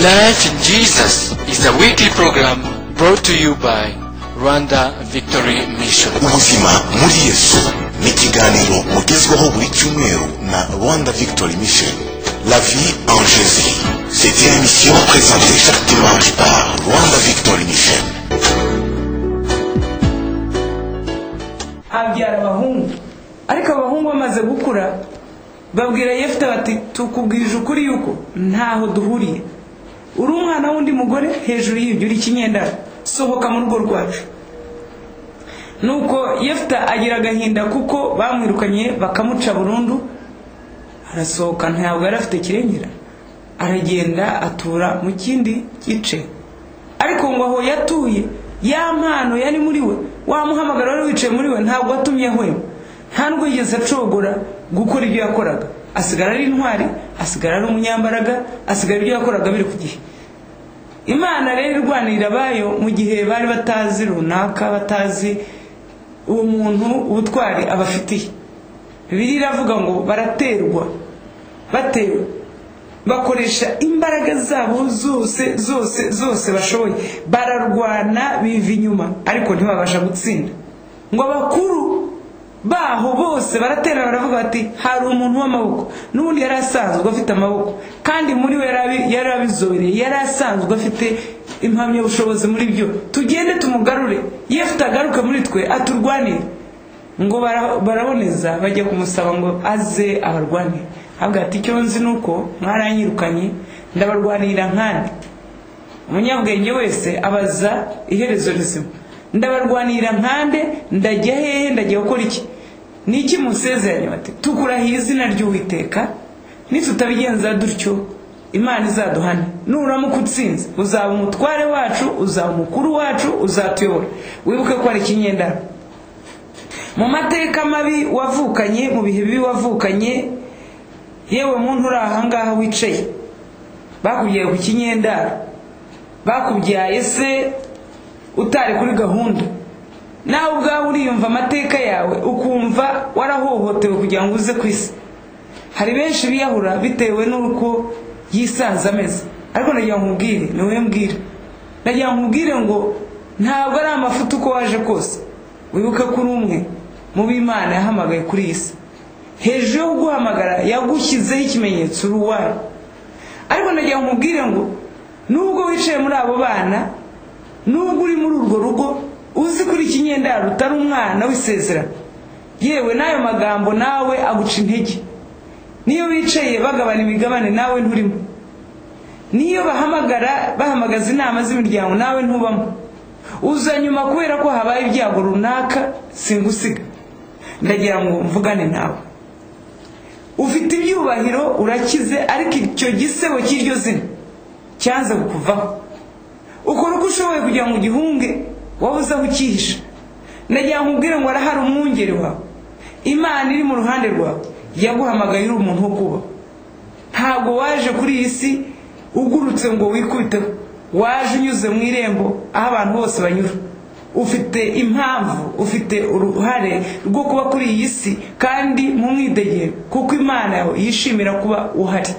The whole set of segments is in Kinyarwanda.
Life in Jesus is a weekly program brought to you by Rwanda Victory Mission. Ubuzima muri Yesu ni ikiganiro mugezweho buri cyumweru na Rwanda Victory Mission. La vie en Jésus. C'est une émission présentée chaque dimanche par Rwanda Victory Mission. Abyara abahungu, ariko abahungu bamaze gukura babwira Yefta bati tukubwije ukuri yuko ntaho duhuriye. Uri umwana wundi mugore hejuru y'ibyo uri kinyenda, sohoka mu rugo rwacu. Nuko Yefta agira agahinda kuko bamwirukanye bakamuca burundu, arasohoka ntabwo arafite kirengera, aragenda atura mu kindi gice. Ariko ngo aho yatuye ya mpano yari muri we, wamuhamagara wari wicaye muri we ntabwo atumye hwema, nta nubwo yigeze acogora gukora ibyo yakoraga. Asigara ari intwari, asigara ari umunyambaraga, asigara ibyo yakoraga biri ku gihe. Imana rero irwanira bayo mu gihe bari batazi runaka, batazi uwo muntu ubutwari abafitiye. Bibiliya iravuga ngo baraterwa, batewe, bakoresha imbaraga zabo zose bashoboye, bararwana biva inyuma ariko ntibabasha gutsinda. Ngo abakuru baho bose baratera baravuga bati hari umuntu w'amaboko, n'ubundi yari asanzwe afite amaboko, kandi muri we yari abizobereye, yari asanzwe afite impamya bushobozi muri byo. Tugende tumugarure, Yefta agaruke muri twe aturwanire. Ngo baraboneza bajya kumusaba ngo aze abarwanire. Avuga ati icyo nzi nuko mwaranyirukanye ndabarwanira nkandi. Umunyabwenge wese abaza iherezo rizima. Ndabarwanira nkande, ndajya hehe, ndajya gukora iki? Niki musezeranye bati tukurahiye izina ry'Uwiteka, nitutabigenza dutyo Imana izaduhana. Nuramuka utsinze uzaba umutware wacu, uzaba umukuru wacu, uzatuyobora. Wibuke ko ari kinyendaro. Mu mateka mabi wavukanye, mu bihe bibi wavukanye, yewe muntu uri ahangaha wicaye, bakubyaye ku kinyendaro, bakubyaye se utari kuri gahunda, nawe ubwawe uriyumva amateka yawe ukumva warahohotewe kugira ngo uze ku isi. Hari benshi biyahura bitewe n'uko yisanze ameze, ariko nagira nkubwire, niwe mbwira, nagira nkubwire ngo ntabwo ari amafuta uko waje kose. Wibuke ko uri umwe mu b'Imana yahamagaye kuri isi. Hejuru yo guhamagara yagushyizeho ikimenyetso uruwari. Ariko nagira nkubwire ngo nubwo wicaye muri abo bana, nubwo uri muri urwo rugo, uzi kuri kinyendaro utari umwana w'isezerano, yewe n'ayo magambo nawe aguca intege. Niyo wicaye bagabana imigabane nawe nturimo, niyo bahamagaza inama z'imiryango nawe ntubamo, uza nyuma kubera ko habaye ibyago runaka, singusiga. Ndagira ngo mvugane nawe. Ufite ibyubahiro, urakize, ariko icyo gisebo cy'iryo zina cyanze kukuvaho. Ukora uko ushoboye kugira ngo ugihunge, wabuze aho ukihisha. Ndagira nkubwire ngo arahari umwungeri wawe, Imana iri mu ruhande rwawe, yaguhamagaye uri umuntu wo kuba. Ntabwo waje kuri iyi si ugurutse ngo wikubiteho, waje unyuze mu irembo aho abantu bose banyura. Ufite impamvu, ufite uruhare rwo kuba kuri iyi si, kandi mu mwidegere, kuko Imana yawe yishimira kuba uhari.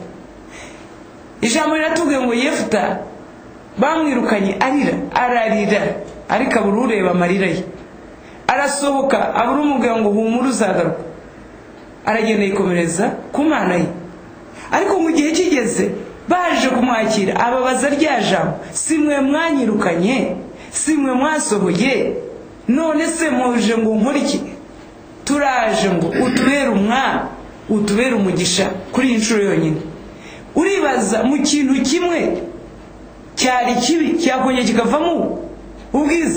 Ijambo riratubwiye ngo Yefta bamwirukanye ararira, ariko abura ureba amarira ye. Arasohoka abura umubwira ngo humura uzagaruka. Aragenda yikomereza ku Mana ye. Ariko mu gihe kigeze baje kumwakira, ababaza rya jambo, si mwe mwanyirukanye, si mwe mwasohoye, none se muje ngo nkore iki? Turaje ngo utubere umwami, utubere umugisha kuri iyi nshuro yonyine. Uribaza mu kintu kimwe cyari kibi cyakongera kikavamo ubwiza.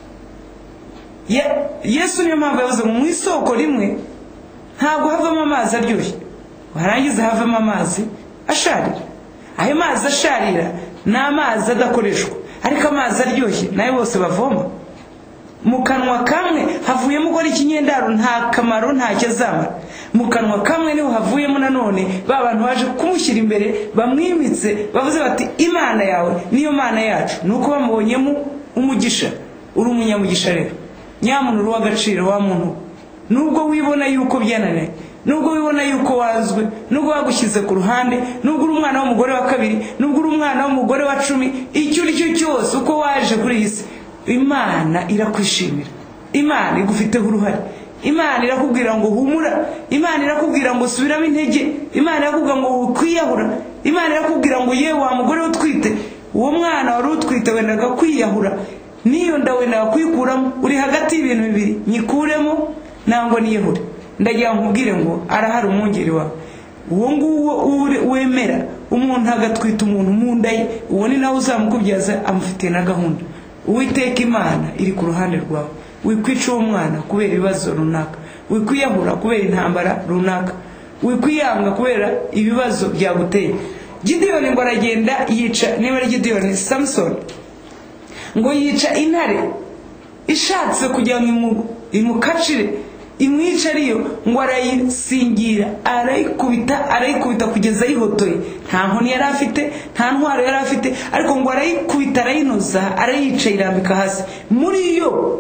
Yesu niyo mpamvu yavuze mu isoko rimwe ntabwo havamo amazi aryoshye, warangiza havamo amazi asharira. Ayo mazi asharira ni amazi adakoreshwa, ariko amazi aryoshye nayo bose bavoma. Mu kanwa kamwe havuyemo gukora ikinyendaro nta kamaro, nta cyazamara. Mu kanwa kamwe niho havuyemo nanone ba bantu baje kumushyira imbere, bamwimitse, bavuze bati Imana yawe niyo Mana yacu. Nuko bamubonyemo umugisha. Uri umunyamugisha rero, nyamuntu uri w'agaciro wa muntu. Nubwo wibona yuko byananiye, nubwo wibona yuko wazwe, nubwo bagushyize ku ruhande, nubwo uri umwana w'umugore wa kabiri, nubwo uri umwana w'umugore wa 10, icyo uri cyo cyose uko waje kuri iyi si, Imana irakwishimira. Imana igufiteho uruhare. Imana irakubwira ngo humura. Imana irakubwira ngo subiramo intege. Imana irakubwira ngo kwiyahura. Imana irakubwira ngo yewe wa mugore utwite, uwo mwana wari utwite wendaga kwiyahura, niyo ndawenda kwikuramo, uri hagati y'ibintu bibiri, nyikuremo nango niyehure. Ndagira nkubwire ngo arahari umwungeri wawe. Uwo nguwo wemera umuntu agatwita umuntu mu nda ye, uwo ni nawe uzamukubyaza, amufitiye na gahunda. Uwiteka Imana iri ku ruhande rwawe. Wikwica uwo mwana kubera ibibazo runaka, wikwiyahura kubera intambara runaka, wikwiyanga kubera ibibazo byaguteye. Gideon ngo aragenda yica, niba ari Gideon, Samson ngo yica intare ishatse kujya imukacire, imwica ariyo, ngo arayisingira, arayikubita kugeza yihotoye. Nta nkoni yari afite, nta ntwaro yari afite, ariko ngo arayikubita, arayinoza, arayica, irambika hasi. Muri yo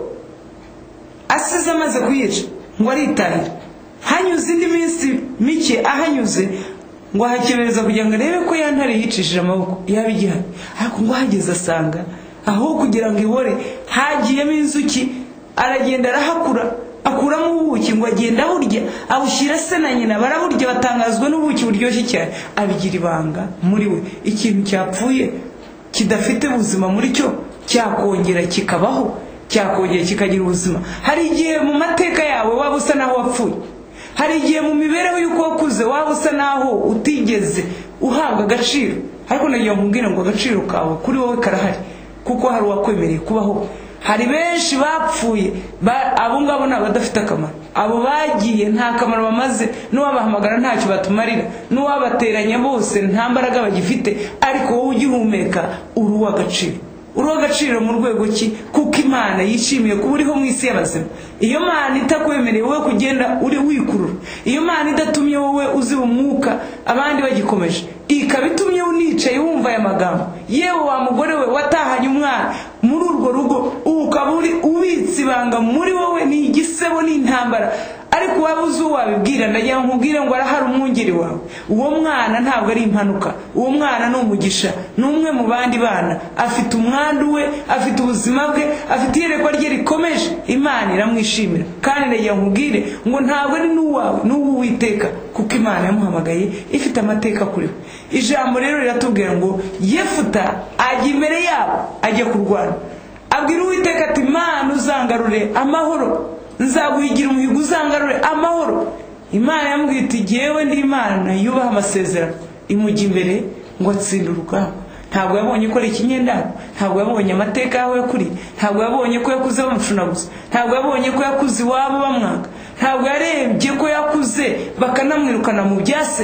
asize amaze kuyica ngo aritahira. Hanyuze indi minsi mike, ahanyuze ngo ahakebereza kugira ngo arebe ko yantare yicishije amaboko yabigihari, ariko ngo hageze asanga aho kugira ngo ibore hagiyemo inzuki. Aragenda arahakura, akuramo ubuki, ngo agenda aburya, abushyira se na nyina, baraburya, batangazwa n'ubuki buryoshye cyane. Abigira ibanga muri we. Ikintu cyapfuye kidafite ubuzima muri cyo cyakongera kikabaho, cyakongera kikagira ubuzima. Hari igihe mu mateka yawe waba usa naho wapfuye, hari igihe mu mibereho y'uko wakuze waba usa naho utigeze uhabwa agaciro, ariko nagiye nkubwira ngo agaciro kawe kuri wowe karahari, kuko hari uwakwemereye kubaho. Hari benshi bapfuye, abo ngabo ni abadafite akamaro. Abo bagiye nta kamaro bamaze, n'uwabahamagara ntacyo batumarira, n'uwabateranya bose nta mbaraga bagifite, ariko wowe ugihumeka uri uw'agaciro. Uri uw'agaciro mu rwego ki? Kuko Imana yishimiye kuba uriho mu isi y'abazima. Iyo Mana itakwemereye wowe kugenda uri wikurura, iyo Mana idatumye wowe uziba umwuka abandi bagikomeje, ikabitumye unicaye wumva aya magambo, yewe wa mugore we watahanye umwana muri urwo rugo, ukaba uri ubitse ibanga muri wowe, ni igisebo n'intambara, ariko wabuze uwabibwira. Ndagira nkubwire ngo arahari umwungeri wawe. Uwo mwana ntabwo ari impanuka, uwo mwana ni umugisha, ni umwe mu bandi bana, afite umwandu we, afite ubuzima bwe, afite iyerekwa rye rikomeje. Imana iramwishimira, kandi ndagira nkubwire ngo ntabwo ari n'uwawe, n'uw'Uwiteka, kuko Imana yamuhamagaye ifite amateka kuri we. Ijambo rero riratubwira ngo Yefuta ajya imbere yabo, ajya kurwana, abwira Uwiteka ati Imana uzangarure amahoro, nzaguhigira umuhigo uzangarure amahoro. Imana yamubwiye iti jyewe ndi Imana yubaha amasezerano. Imujya imbere ngo atsinde urugamba. Ntabwo yabonye ko ari ikinyendaro, ntabwo yabonye amateka yawe yakuri, ntabwo yabonye ko yakuze bamucunaguza, ntabwo yabonye ko yakuze iwabo bamwanga, ntabwo yarebye ko yakuze bakanamwirukana mu byase.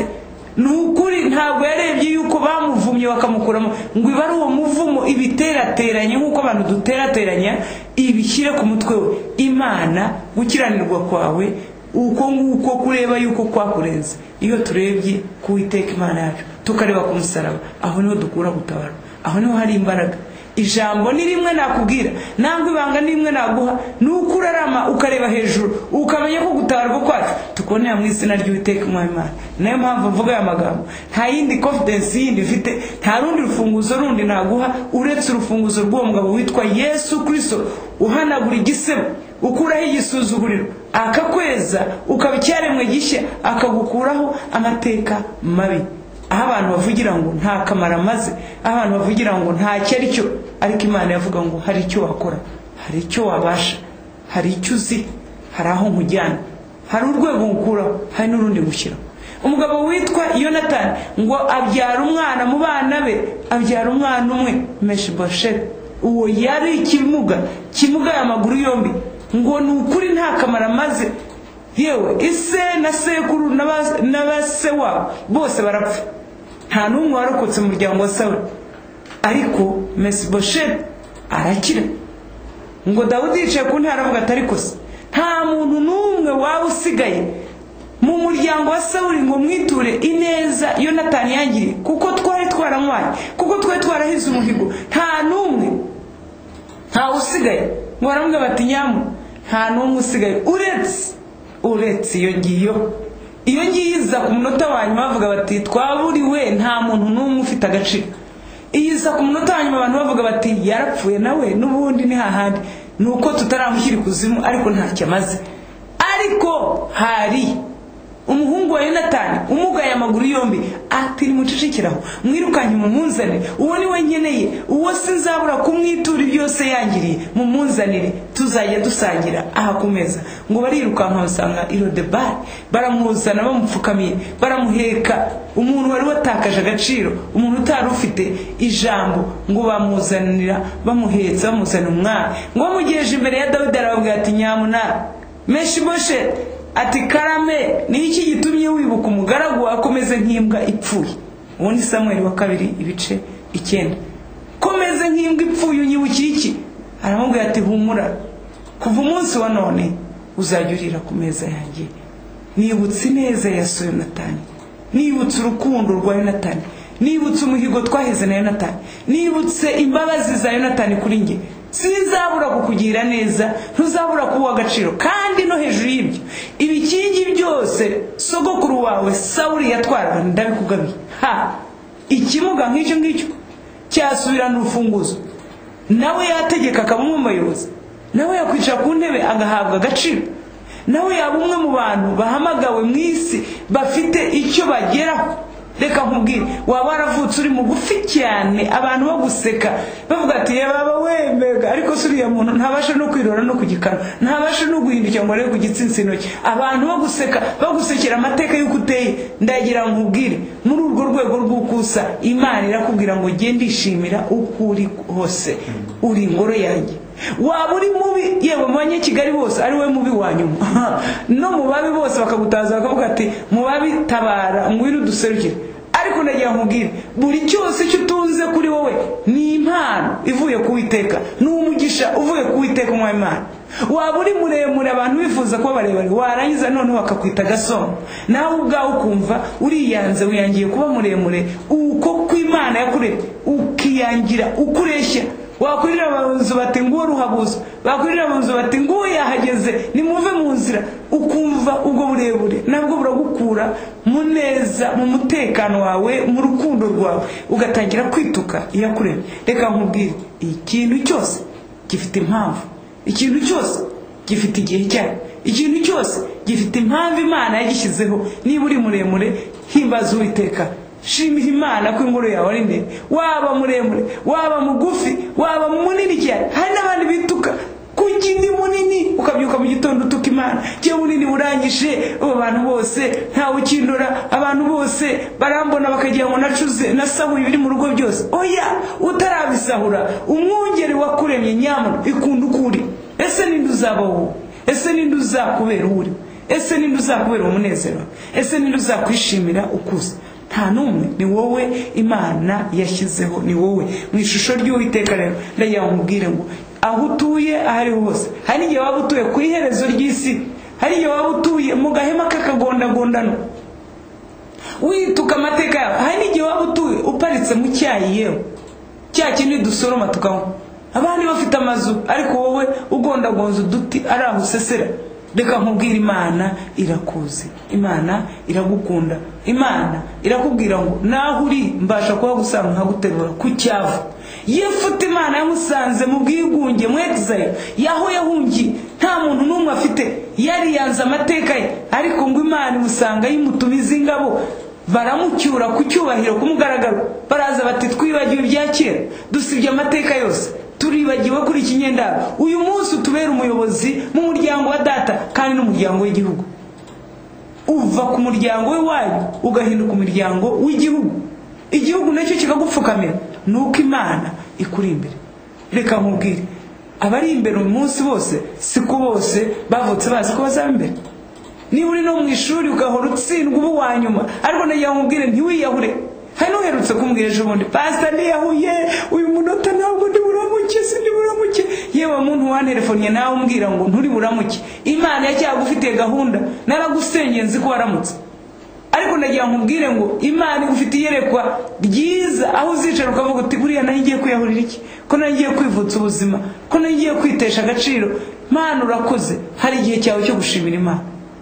Nukuri ntabwo yarebye yuko bamuvumye bakamukuramo ngo iba ari uwo muvumo ibiterateranye nk'uko abantu duterateranya ibishyire ku mutwe we. Imana gukiranirwa kwawe uko nguko kureba yuko kwakurenze. Iyo turebye ku Uwiteka Imana yacu tukareba ku musaraba, aho niho dukura gutabara, aho niho hari imbaraga. Ijambo ni rimwe nakubwira, nangwa ibanga ni rimwe naguha, nuko urarama ukareba hejuru ukamenya ko gutabarwa kwacu tukonera mu izina ry'Uwiteka Imana. Nayo mpamvu mvuga aya magambo, nta yindi confidence yindi mfite, nta rundi rufunguzo rundi naguha uretse urufunguzo rw'uwo mugabo witwa Yesu Kristo, uhanagura igisebo, ukuraho igisuzuguriro, akakweza ukaba icyaremwe gishya, akagukuraho amateka mabi. Aho abantu bavugira ngo nta kamaro amaze, abantu bavugira ngo nta cyari cyo, ariko Imana yavuga ngo hari icyo wakora, hari icyo wabasha, hari icyo uzi, hari aho nkujyana, hari urwego ngukuraho, hari n'urundi ngushyiraho. Umugabo witwa Yonatani ngo abyara umwana mu bana be, abyara umwana umwe, Meshibosheti. Uwo yari ikimuga amaguru yombi, ngo ni ukuri nta kamaro amaze. Yewe ise na sekuru n'abase wabo bose barapfa, nta n'umwe warokotse mu muryango wa Sawuli, ariko Meshibosheti arakira. Ngo Dawudi yicaye ku ntara avuga ati ariko se nta muntu n'umwe waba usigaye mu muryango wa Sawuli ngo mwiture ineza Yonatani yangiriye, kuko twari twaramwaye, kuko twari twarahize umuhigo, nta n'umwe, nta usigaye. Ngo baramubwira bati nyamu nta n'umwe usigaye uretse iyo ngiyo iyo ngiyiza ku munota wa nyuma bavuga bati twaburiwe nta muntu n'umwe ufite agaciro. Iyiza ku munota wa nyuma abantu bavuga bati yarapfuye nawe n'ubundi ni hahandi, nuko tutaramushyira ikuzimu ariko ntacyo amaze. Ariko hari umuhungu wa Yonatani umugaye amaguru yombi ati nimucecekeraho mwirukanye mumunzane, uwo ni we nkeneye, uwo sinzabura kumwitura byose yangiriye, mumunzanire tuzajya dusangira aha ku meza. Ngo barirukanka basanga Irodebari, baramuzana bamupfukamiye, baramuheka. Umuntu wari watakaje agaciro, umuntu utari ufite ijambo, ngo bamuzanira bamuhetsa bamuzana umwami. Ngo bamugejeje imbere ya Dawidi arababwira ati nyamunara Meshibosheti, ati karame ni iki gitumye wibuka umugaragu wakomeze nk'imbwa ipfuye. Uwo ni Samueli wa 2:9. Komeze nk'imbwa ipfuye unyibukira iki? Aramubwira ati humura, kuva umunsi wa none uzajya urira ku meza yanjye. Nibutse neza ya Yonatani, nibutse urukundo rwa Yonatani, nibutse umuhigo twaheze na Yonatani, nibutse imbabazi za Yonatani kuri njye. Sinzabura kukugira neza, ntuzabura kuba agaciro. Kandi no hejuru y'ibyo ibikingi byose sogokuru wawe Sawuli yatwaraga ndabikugabiye. Ikimuga nk'icyo ngicyo cyasubirana urufunguzo, nawe yategeka akaba umuyobozi, nawe yakwicara ku ntebe agahabwa agaciro, nawe yaba umwe mu bantu bahamagawe mu isi bafite icyo bageraho. Reka nkubwire, waba waravutse uri mugufi cyane abantu baguseka bavuga ati baba wembega, ariko suriya muntu ntabasha no kwirora no kugikana, ntabasha no guhindukira ngo arebe ku gitsinsino cye. Abantu baguseka bagusekera amateka y'uko uteye. Ndagira nkubwire, muri urwo rwego rw'ukusa Imana irakubwira ngo genda ishimira uko uri hose, uri ingoro yanjye. Waba uri mubi, yewe mu Banyakigali bose ari we mubi wa nyuma no mu babi bose bakagutaza bakavuga ati mu babi tabara ngwino duserukire. Ariko ndagira nkubwire, buri cyose cyo utunze kuri wowe ni impano ivuye ku Uwiteka, ni umugisha uvuye ku Uwiteka Umwami. Waba uri muremure abantu bifuza kuba barebare, warangiza none bakakwita gasomo, nawe ubwawe ukumva uriyanze, wiyangiye kuba muremure uko kw'Imana yakuremye, ukiyangira ukureshya. Wakurira abanzu bati nguwo ruhabuzo, bakurira abanzu bati nguwo yahageze, nimuve mu nzira. Ukumva ubwo burebure nabwo buragukura mu neza, mu mutekano wawe, mu rukundo rwawe, ugatangira kwituka iyakuremye. Reka nkubwire, ikintu cyose gifite impamvu, ikintu cyose gifite igihe cyayo, ikintu cyose gifite impamvu Imana yagishyizeho. Niba uri muremure, himbaza Uwiteka, shimira Imana ko ingoro yawe ari ndende. Waba muremure, waba mugufi, waba munini cyane. Hari n'abandi bituka kuki ndi munini, ukabyuka mu gitondo utuka Imana, cye munini buranyishe, abo bantu bose ntawe ukindura, abantu bose barambona bakagira ngo nacuze nasahuye ibiri mu rugo byose. Oya, utarabisahura umwungeri wakuremye nyamara ikunda ukuri. Ese ninde uzabaho? Ese ninde uzakubera uri? Ese ninde uzakubera umunezero? Ese ninde uzakwishimira ukuza? Nta numwe, ni wowe Imana yashyizeho, ni wowe mu ishusho ry'Uwiteka. Rero ndagira nkubwire ngo aho utuye ahari hose, hari igihe waba utuye ku iherezo ry'isi, hari igihe waba utuye mu gahema k'akagondagondano wituka amateka yawe, hari igihe waba utuye uparitse mu cyayi, yewe cya kindi dusoroma tukanywa, abandi bafite amazu ariko wowe ugondagonza uduti ari aho usesera. Reka nkubwire, Imana irakuzi, Imana iragukunda, Imana irakubwira ngo naho uri mbasha kuba gusanga nkaguterura ku cyavu. Yefuta Imana yamusanze mu bwigunge mu exile, yaho yahungiye, nta muntu n'umwe afite, yari yanze amateka ye, ariko ngo Imana imusanga yimutumiza ingabo, baramucyura ku cyubahiro kumugaragaro. Baraza bati twibagiwe ibya kera, dusibye amateka yose, turibagiwe kuri ikinyendaro. Uyu munsi utubera umuyobozi mu muryango wa data kandi n'umuryango w'igihugu. Uva ku muryango we wanyu ugahinduka umuryango w'igihugu, igihugu nacyo kikagupfukamira, nuko Imana ikuri imbere. Reka nkubwire, abari imbere umunsi bose siko bose bavutse bazi ko bazaba imbere. Niba uri no mu ishuri ugahora utsindwa ubu wa nyuma, ariko nagira nkubwire ntiwiyahure. Hari n'uherutse kumbwira ejo bundi, pastor niyahuye uyu munota ntabwo ndi buramuke, sindi buramuke. Yewe muntu wantelefoniye nawe umbwira ngo nturi buramuke, Imana yacyagufitiye gahunda, naragusengeye nzi ko waramutse. Ariko ndagira nkubwire ngo Imana igufitiye yerekwa ryiza, aho uzicara ukavuga uti buriya nagiye kwiyahurira iki, ko nagiye kwivutsa ubuzima, ko nagiye kwitesha agaciro. Mana urakoze, hari igihe cyawe cyo gushimira Imana.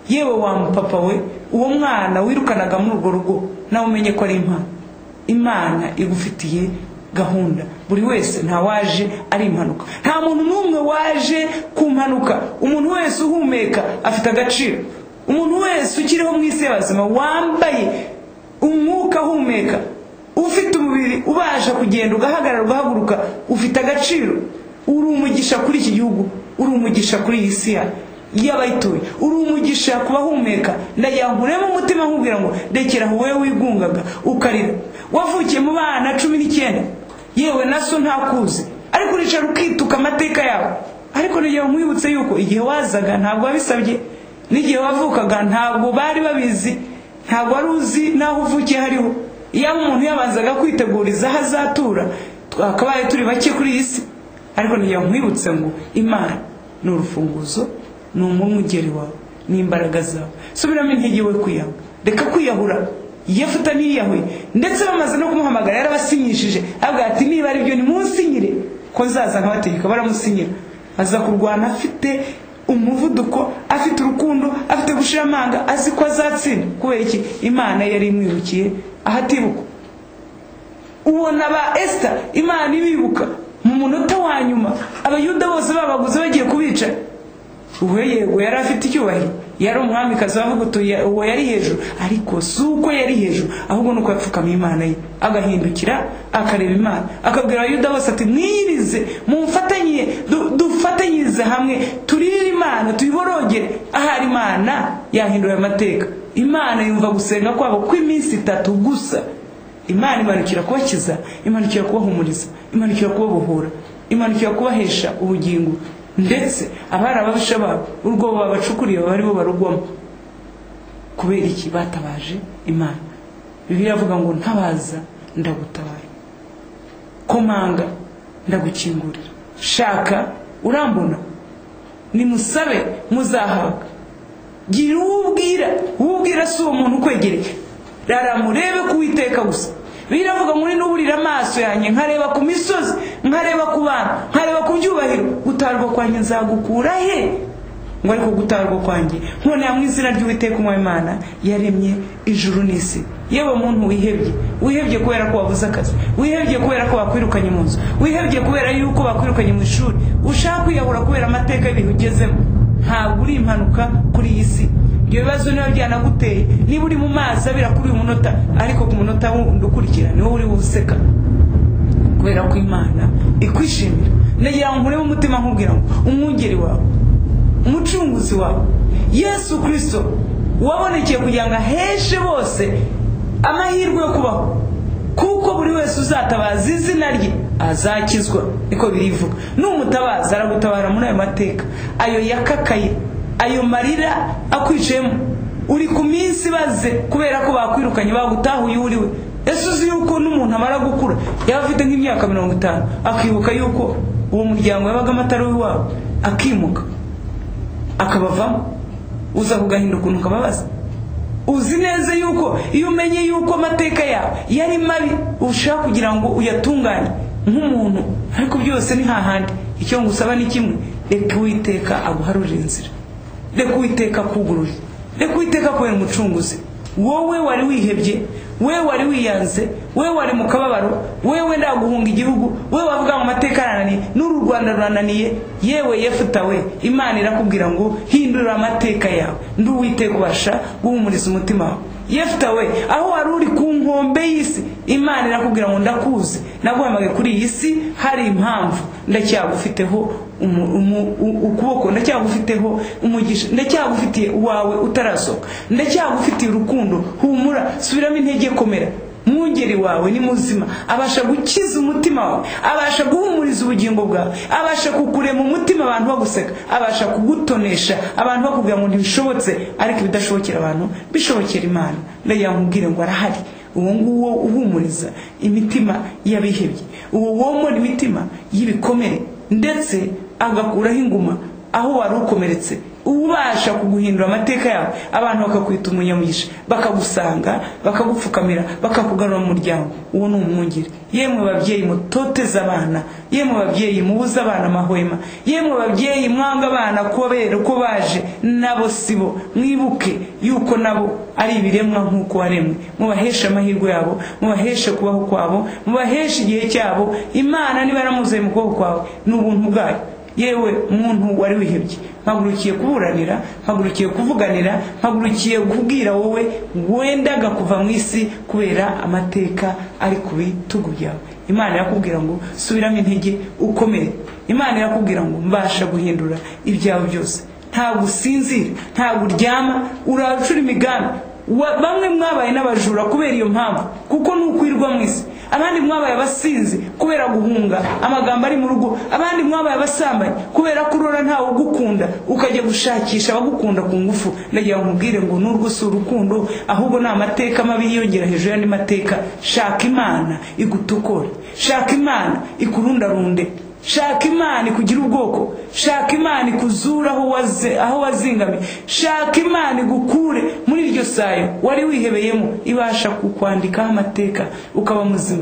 yewe wa mupapa we uwo mwana wirukanaga muri urwo rugo nawe umenye ko ari impano. Imana igufitiye gahunda. Buri wese nta waje ari impanuka, nta muntu n'umwe waje ku mpanuka. Umuntu wese uhumeka afite agaciro. Umuntu wese ukiriho mu isi y'abazima wambaye umwuka uhumeka, ufite umubiri ubasha kugenda ugahagarara ugahaguruka, ufite agaciro. Uri umugisha kuri iki gihugu, uri umugisha kuri iyi si y'abayituye, uri umugisha kubahumeka. Ndayanguremo umutima nkubwira ngo rekera aho wewe wigungaga ukarira. Wavukiye mu bana 19, yewe naso ntakuzi, ariko uricara ukituka amateka yawe. Ariko nigihe nkwibutse yuko igihe wazaga ntabwo wabisabye, n'igihe wavukaga ntabwo bari babizi, ntabwo wari uzi naho uvukiye hariho. Iyo umuntu yabanzaga kwiteguriza hazatura, twakabaye turi bake kuri iyi si. Ariko nigihe nkwibutse ngo Imana ni urufunguzo, ni umwungeri wawe, ni imbaraga zawe. Subiramo intege we kwiyahura, reka kwiyahura. Yefuta niyahuye, ndetse bamaze no kumuhamagara yarabasinyishije, avuga ati niba ari byo nimunsinyire ko nzaza nkabategeka. Baramusinyira, aza kurwana afite umuvuduko, afite urukundo, afite gushira amanga, azi ko azatsinda. Kubera iki? Imana yari imwibukiye ahatibuka. Ubona ba Esther Imana ibibuka mu munota wa nyuma, abayuda bose babaguze bagiye kubica. Yego yari afite icyubahiro, yari umwamikazi wavuga uwo yari hejuru, ariko suko yari hejuru, ahubwo nuko yapfukamiye Imana ye, agahindukira akareba Imana, akabwira abayuda bose ati mwirize mumfatanye, dufatanyirize hamwe turire Imana tuyiborogere. Ahari Imana yahindura amateka. Imana yumva gusenga kwabo kw'iminsi 3 gusa. Imana imanukira kubakiza, imanukira kubahumuriza, imanukira kubabohora, imanukira kubahesha ubugingo. Ndetse abari ababisha babo urwo babacukuriye bari bo barugwamo. Kubera iki? Batabaje Imana. Bibiliya avuga ngo ntabaza ndagutabara, komanga ndagukingurira, shaka urambona, nimusabe muzahabwa. Gira ubwira si uwo muntu ukwegereye, raramurebe kuwiteka gusa. Biravuga muri nuburira amaso yanjye nkareba ku misozi, nkareba ku bana, nkareba ku byubahiro, gutarwa kwanjye nzagukura he? Ngo ariko gutarwa kwanjye none ya mwizina ry'Uwiteka Imana yaremye ijuru n'isi. Yewe muntu wihebye kubera ko wabuze akazi, wihebye kubera ko bakwirukanye mu nzu, wihebye kubera yuko bakwirukanye mu ishuri, ushaka kwiyahura kubera amateka y'ibintu ugezemo, ntabwo uri impanuka kuri iyi si. Ibyo bibazo niyo byanaguteye, niba uri mu mazi abira kuri uyu munota, ariko ku munota wundi ukurikira niwo uri buseka, kubera ko Imana ikwishimira. Nagira ngo nkuremo umutima nkubwira ngo umwungeri wawe, umucunguzi wawe Yesu Kristo wabonekeye kugira ngo aheshe bose amahirwe yo kubaho, kuko buri wese uzatabaza izina rye azakizwa. Niko birivuga. N'umutabaza aragutabara muri ayo mateka, ayo yakakaye, ayo marira akwicemo, uri ku minsi baze kubera ko bakwirukanye bagutahuye uriwe. Ese uzi yuko n'umuntu amara gukura yaba afite nk'imyaka 50 akibuka yuko uwo muryango yabaga amatari w'iwabo, akimuka akabavamo, uza kugahinduka ukuntu kababaza. Uzi neza yuko iyo umenye yuko amateka yawe yari mabi, ushaka kugira ngo uyatunganye nk'umuntu, ariko byose ni hahandi. Icyo ngusaba ni kimwe, reka Uwiteka aguharurire inzira, reka Uwiteka kugurure, reka Uwiteka kubera umucunguzi. Wowe wari wihebye, wewe wari wiyanze, wewe wari mu kababaro, wewe ndaguhunga igihugu, wewe wavuga ngo amateka arananiye, n'uru Rwanda rurananiye, yewe Yefuta we, Imana irakubwira ngo hindura amateka yawe, ndi Uwiteka ubasha guhumuriza umutima wawe. Yefuta we, aho wari uri ku nkombe y'isi, Imana irakubwira ngo ndakuzi, naguhamagaye kuri iyi si hari impamvu, ndacyagufiteho ukuboko, ndacyagufiteho umugisha, ndacyagufitiye wawe utarasoka, ndacyagufitiye urukundo. Humura, subiramo intege, komera. Mwungeri wawe ni muzima, abasha gukiza umutima wawe, abasha guhumuriza ubugingo bwawe, abasha kukurema umutima abantu baguseka, abasha kugutonesha abantu bakubwira ngo ntibishobotse, ariko ibidashobokera abantu bishobokera Imana. Ndayamubwire ngo arahari, uwo nguwo uhumuriza imitima y'abihebye, uwo womora imitima y'ibikomere, ndetse agakuraho inguma aho wari ukomeretse, ubasha kuguhindura amateka yawe, abantu bakakwita umunyamugisha, bakagusanga, bakagupfukamira, bakakugarura mu muryango. Uwo ni umwungeri. Yemwe babyeyi mutoteza abana, yemwe babyeyi mubuza abana amahwema, yemwe babyeyi mwanga abana kubera uko baje, nabo sibo. Mwibuke yuko nabo ari ibiremwa nk'uko waremwe. Mubaheshe amahirwe yabo, mubaheshe kubaho kwabo, mubaheshe igihe cyabo. Imana niba yaramuzuye mu kuboko kwawe n'ubuntu bwayo. Yewe muntu wari wihebye, mpagurukiye kuburanira, mpagurukiye kuvuganira, mpagurukiye kubwira wowe wendaga kuva mu isi kubera amateka ari ku bitugu byawe. Imana irakubwira ngo subiramo intege ukomere. Imana irakubwira ngo mbasha guhindura ibyawe byose. Ntabwo usinzira, ntabwo uryama, uracura imigambi. Bamwe mwabaye n'abajura kubera iyo mpamvu, kuko nukwirwa mu isi. Abandi mwabaye abasinzi kubera guhunga amagambo ari mu rugo. Abandi mwabaye abasambanyi kubera kurora ntawe ugukunda, ukajya gushakisha abagukunda ku ngufu. Ndagira nkubwire ngo n'urwo si urukundo, ahubwo ni amateka mabi yiyongera hejuru y'andi mateka. Shaka Imana igutukore, shaka Imana ikurundarunde, shaka Imana ikugira ubwoko, shaka Imana ikuzura aho wazingamiye, shaka Imana igukure muri iryo sayo wari wihebeyemo. Ibasha kukwandikaho amateka ukaba muzima.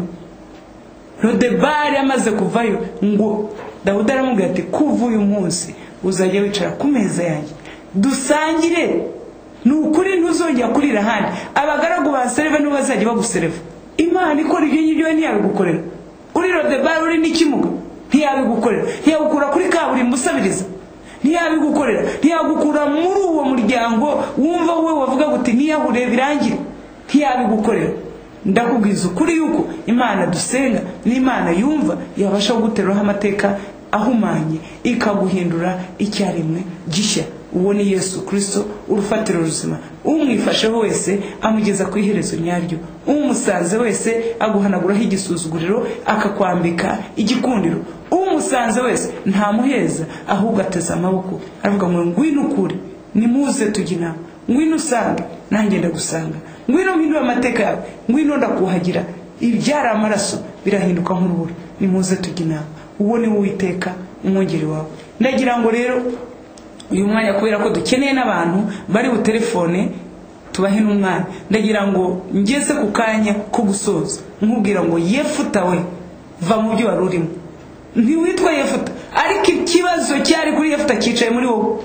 Lodebari amaze kuvayo ngo Dawudi aramubwira ati kuva uyu munsi uzajya wicara ku meza yanjye dusangire, nukuri ntuzongera kurira handi. Abagaragu ba Sereva nibo bazajya bagusereva. Imana ikora ibyo ngibyo ntiyabigukorera. Uri Lodebari uri n'ikimuga ntiyabigukorera, ntiyagukura kuri kaburimbo usabiriza, ntiyabigukorera, ntiyagukura muri uwo muryango wumva wowe wavuga guti ntiyahure birangire, ntiyabigukorera. Ndakubwiza ukuri yuko Imana dusenga ni Imana yumva, yabasha guteruraho amateka ahumanye ikaguhindura icyaremwe gishya. Uwo ni Yesu Kristo, urufatiro ruzima. Umwifasheho wese amugeza ku iherezo nyaryo. Umusanze wese aguhanaguraho igisuzuguriro, akakwambika igikundiro. Umusanze wese ntamuheza, ahubwo ateza amaboko aravuga ngo ngwino ukuri, nimuze tujye inama, ngwino usange nanjye ndagusanga, ngwino mpindura amateka yawe, ngwino ndakuhagira. Ibyara amaraso birahinduka nk'urubura, nimuze tujye inama. Uwo ni Uwiteka umwungeri wawe. Ndagira ngo rero uyu mwanya kubera ko dukeneye n'abantu bari bu telefone tubahe n'umwanya, ndagira ngo ngeze ku kanya ko gusoza nkubwira ngo Yefuta we va mu byo warurimo. Ntiwitwa Yefuta, ariko ikibazo cyari kuri Yefuta cyicaye muri wowe.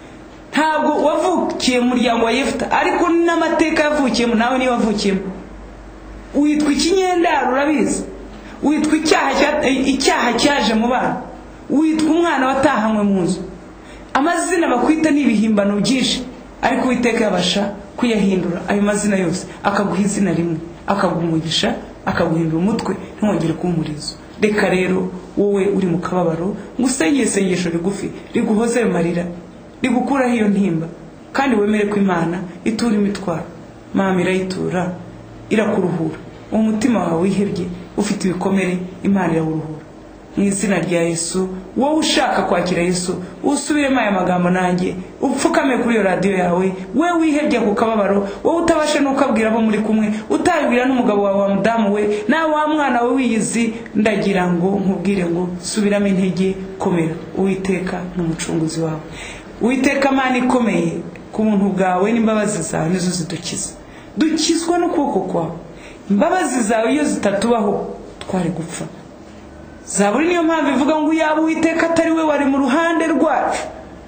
Ntabwo wavukiye mu muryango wa Yefuta, ariko n'amateka yavukiyemo nawe niyo wavukiyemo. Witwa ikinyendaro, urabizi. Witwa icyaha cyaje mu bana. Witwa umwana watahanywe mu nzu. Amazina bakwita n'ibihimbano byinshi, ariko Uwiteka yabasha kuyahindura ayo mazina yose, akaguha izina rimwe, akaguha umugisha, akaguhindura umutwe, ntwongere kumurizo. Reka rero wowe uri mu kababaro ngusengeye isengesho rigufi riguhoze marira, rigukuraho iyo ntimba, kandi wemere ko Imana itura imitwaro. Mama irayitura, irakuruhura. Umutima wawe wihebye ufite ibikomere, Imana irawuruhura. Mu izina rya Yesu, wowe ushaka kwakira Yesu, usubiremo aya magambo nanjye, upfukame kuri iyo radio yawe, wewe wihebye ku kababaro, wowe utabasha no kubwira abo muri kumwe, utabwira n'umugabo wawe wa mudamu we, na wa mwana we wiyizi. Ndagira ngo nkubwire ngo subiramo intege, komera. Uwiteka n'umucunguzi wawe. Uwiteka Mana ikomeye, ku muntu bwawe n'imbabazi zawe nizo zidukiza. Dukizwa n'ukuboko kwawe. Imbabazi zawe iyo zitatubaho twari gupfa. Zaburi niyo mpamvu ivuga ngo yaba Uwiteka atari we wari mu ruhande rwacu,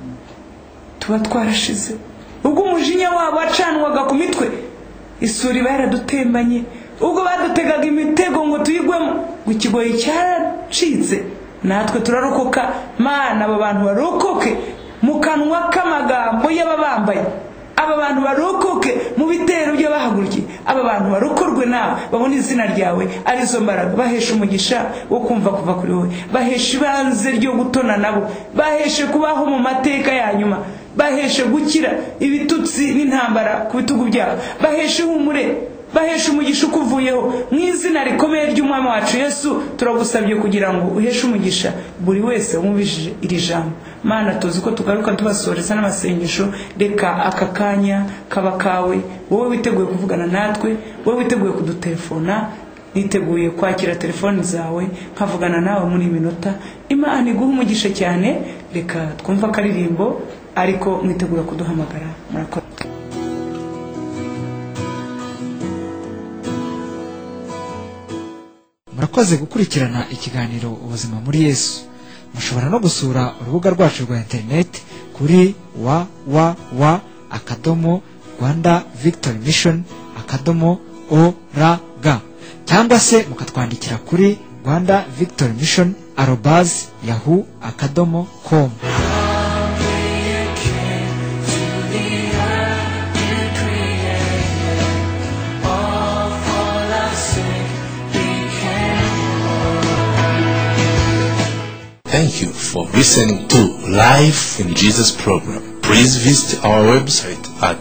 tuba twarashize. Ubwo umujinya wabo wacanwaga ku mitwe, isuri baradutembanye. Ubwo badutegaga imitego ngo tuyigwemo, ngo ikigoyi cyaracitse, natwe turarokoka. Mana, aba bantu barokoke mu kanwa k'amagambo y'ababambaye. Aba bantu barokoke mu bitero byo bahagurukiye. Aba bantu barokorwe nawe, babona izina ryawe arizo mbaraga. Bahesha umugisha wo kumva kuva kuri wowe, bahesha ibanze ryo gutona nabo, baheshe kubaho mu mateka ya nyuma, baheshe gukira ibitutsi n'intambara ku bitugu byabo, baheshe humure, baheshe umugisha ukuvuyeho. Mu izina rikomeye ry'umwami wacu Yesu turagusabye kugira ngo uheshe umugisha buri wese wumvishije iri jambo. Mana, tuzi ko tugaruka tubasoreza n'amasengesho. Reka aka kanya kaba kawe, wowe witeguye kuvugana natwe, wowe witeguye kudutelefona. Niteguye kwakira telefoni zawe nkavugana nawe muri minota. Imana iguha umugisha cyane. Reka twumva akaririmbo ariko mwitegura kuduhamagara. Murakoze. murakoze gukurikirana ikiganiro ubuzima muri Yesu. mushobora no gusura urubuga rwacu rwa interineti kuri www.rwandavictorymission.org cyangwa se mukatwandikira kuri rwandavictorymission@yahoo.com. Thank you for listening to Life in Jesus program. Please visit our website at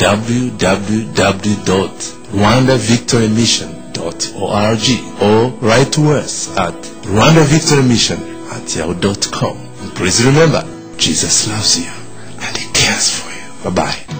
www.rwandavictorymission.org or write to us at rwandavictorymission@yahoo.com. Please remember, Jesus loves you and He cares for you. Bye-bye.